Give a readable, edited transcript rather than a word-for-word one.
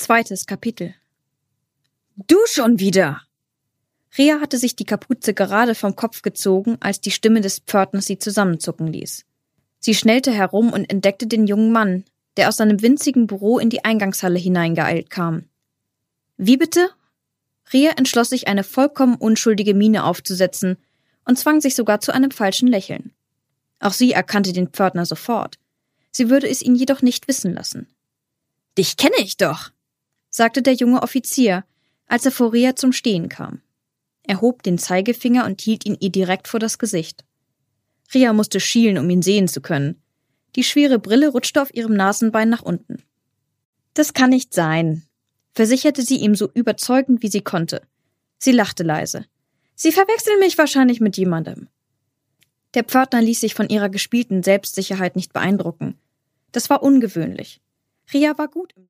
2. Kapitel. »Du schon wieder!« Ria hatte sich die Kapuze gerade vom Kopf gezogen, als die Stimme des Pförtners sie zusammenzucken ließ. Sie schnellte herum und entdeckte den jungen Mann, der aus seinem winzigen Büro in die Eingangshalle hineingeeilt kam. »Wie bitte?« Ria entschloss sich, eine vollkommen unschuldige Miene aufzusetzen und zwang sich sogar zu einem falschen Lächeln. Auch sie erkannte den Pförtner sofort. Sie würde es ihn jedoch nicht wissen lassen. »Dich kenne ich doch«, sagte der junge Offizier, als er vor Ria zum Stehen kam. Er hob den Zeigefinger und hielt ihn ihr direkt vor das Gesicht. Ria musste schielen, um ihn sehen zu können. Die schwere Brille rutschte auf ihrem Nasenbein nach unten. »Das kann nicht sein«, versicherte sie ihm so überzeugend, wie sie konnte. Sie lachte leise. »Sie verwechseln mich wahrscheinlich mit jemandem.« Der Pförtner ließ sich von ihrer gespielten Selbstsicherheit nicht beeindrucken. Das war ungewöhnlich. Ria war gut im